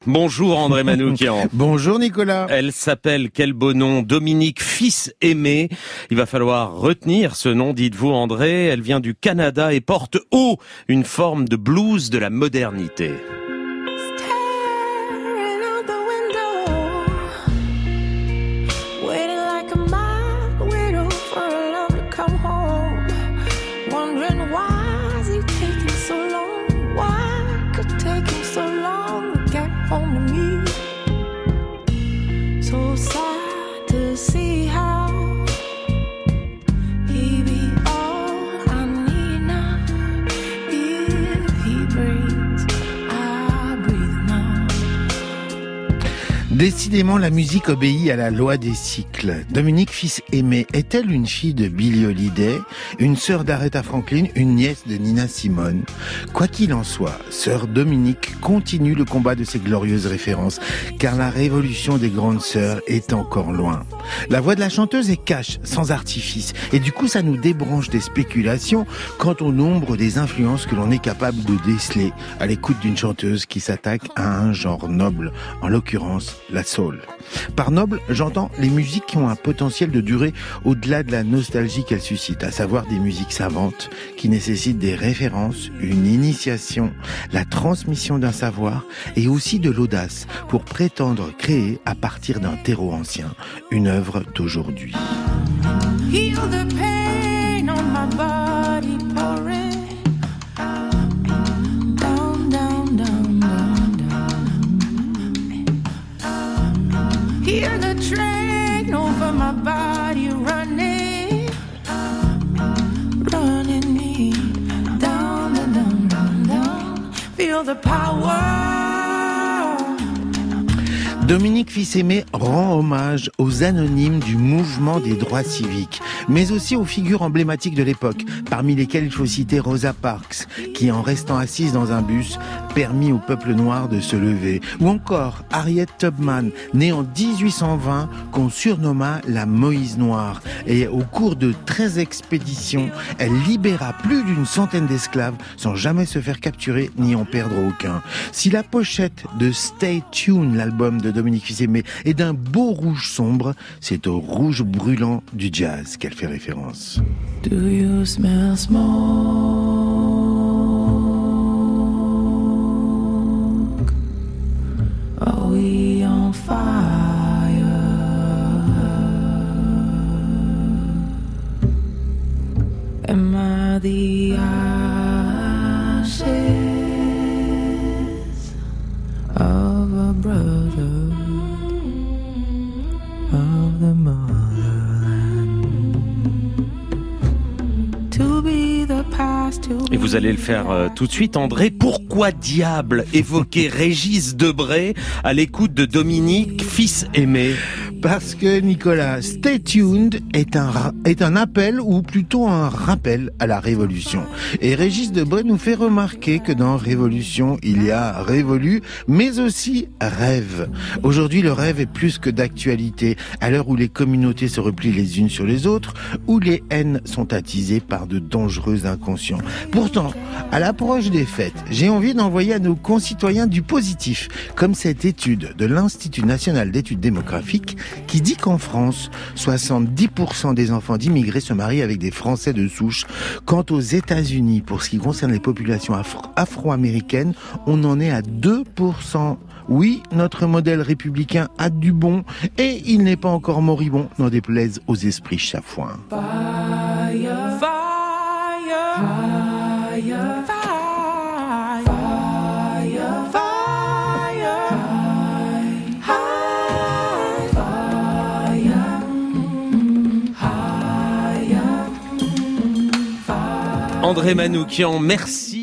Bonjour André Manoukian. Bonjour Nicolas. Elle s'appelle, quel beau nom, Dominique Fils-Aimé. Il va falloir retenir ce nom, dites-vous André. Elle vient du Canada et porte haut une forme de blues de la modernité. Décidément, la musique obéit à la loi des cycles. Dominique Fils-Aimé est-elle une fille de Billie Holiday, une sœur d'Aretha Franklin, une nièce de Nina Simone? Quoi qu'il en soit, sœur Dominique continue le combat de ses glorieuses références, car la révolution des grandes sœurs est encore loin. La voix de la chanteuse est cash, sans artifice, et du coup ça nous débranche des spéculations quant au nombre des influences que l'on est capable de déceler à l'écoute d'une chanteuse qui s'attaque à un genre noble, en l'occurrence la soul. Par noble, j'entends les musiques qui ont un potentiel de durer au-delà de la nostalgie qu'elles suscitent, à savoir des musiques savantes qui nécessitent des références, une initiation, la transmission d'un savoir et aussi de l'audace pour prétendre créer à partir d'un terreau ancien une œuvre d'aujourd'hui. Heal the pain on my body, hear the train over my body running me down, down, down, down. Feel the power. Dominique Fils-Aimé rend hommage aux anonymes du mouvement des droits civiques, mais aussi aux figures emblématiques de l'époque, parmi lesquelles il faut citer Rosa Parks, qui en restant assise dans un bus, permit au peuple noir de se lever, ou encore Harriet Tubman, née en 1820, qu'on surnomma la Moïse Noire, et au cours de 13 expéditions, elle libéra plus d'une centaine d'esclaves sans jamais se faire capturer ni en perdre aucun. Si la pochette de Stay Tuned, l'album de Dominique Fils-Aimé, est d'un beau rouge sombre, c'est au rouge brûlant du jazz qu'elle fait référence. Do you smell smoke? Are we on fire? Am I the ashes of a brother of the motherland? To be the past, to be. Et vous allez le faire tout de suite, André. Pourquoi diable évoquer Régis Debray à l'écoute de Dominique Fils-Aimé? Parce que, Nicolas, Stay Tuned est un appel, ou plutôt un rappel à la révolution. Et Régis Debray nous fait remarquer que dans révolution, il y a révolu, mais aussi rêve. Aujourd'hui, le rêve est plus que d'actualité, à l'heure où les communautés se replient les unes sur les autres, où les haines sont attisées par de dangereux inconscients. Pourtant, à l'approche des fêtes, j'ai envie d'envoyer à nos concitoyens du positif, comme cette étude de l'Institut national d'études démographiques qui dit qu'en France, 70% des enfants d'immigrés se marient avec des Français de souche. Quant aux États-Unis, pour ce qui concerne les populations afro-américaines, on en est à 2%. Oui, notre modèle républicain a du bon et il n'est pas encore moribond, n'en déplaise aux esprits chafouins. Fire, fire, fire, fire. André Manoukian, merci.